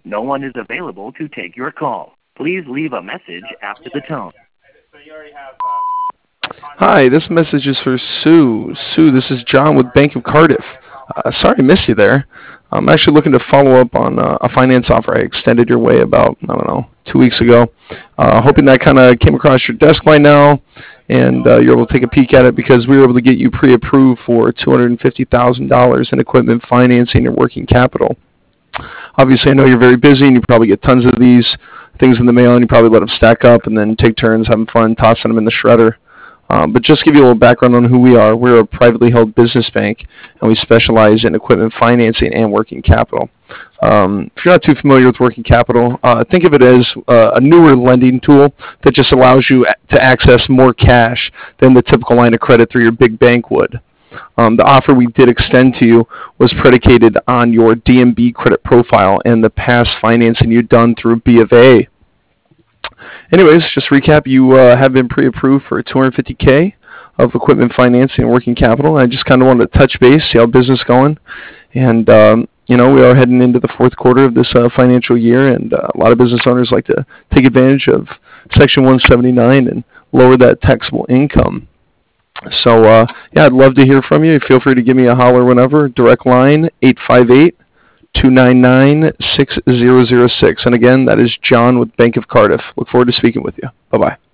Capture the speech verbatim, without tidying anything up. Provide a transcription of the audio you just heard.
No one is available to take your call. Please leave a message after the tone. Hi, this message is for Sue. Sue, this is John with Bank of Cardiff. Uh, sorry I missed you there. I'm actually looking to follow up on uh, a finance offer I extended your way about, I don't know, two weeks ago. Uh, hoping that kind of came across your desk by now and uh, you're able to take a peek at it because we were able to get you pre-approved for two hundred fifty thousand dollars in equipment financing and working capital. Obviously, I know you're very busy and you probably get tons of these things in the mail and you probably let them stack up and then take turns having fun tossing them in the shredder. Um, but just to give you a little background on who we are, we're a privately held business bank, and we specialize in equipment financing and working capital. Um, if you're not too familiar with working capital, uh, think of it as uh, a newer lending tool that just allows you to access more cash than the typical line of credit through your big bank would. Um, the offer we did extend to you was predicated on your D M B credit profile and the past financing you've done through B of A. Anyways, just to recap, you uh, have been pre-approved for two hundred fifty thousand dollars of equipment financing and working capital. I just kind of wanted to touch base, see how business is going. And, um, you know, we are heading into the fourth quarter of this uh, financial year, and uh, a lot of business owners like to take advantage of Section one seventy-nine and lower that taxable income. So, uh, yeah, I'd love to hear from you. Feel free to give me a holler whenever. Direct line, eight five eight, two nine nine, six zero zero six. And again, that is John with Bank of Cardiff. Look forward to speaking with you. Bye-bye.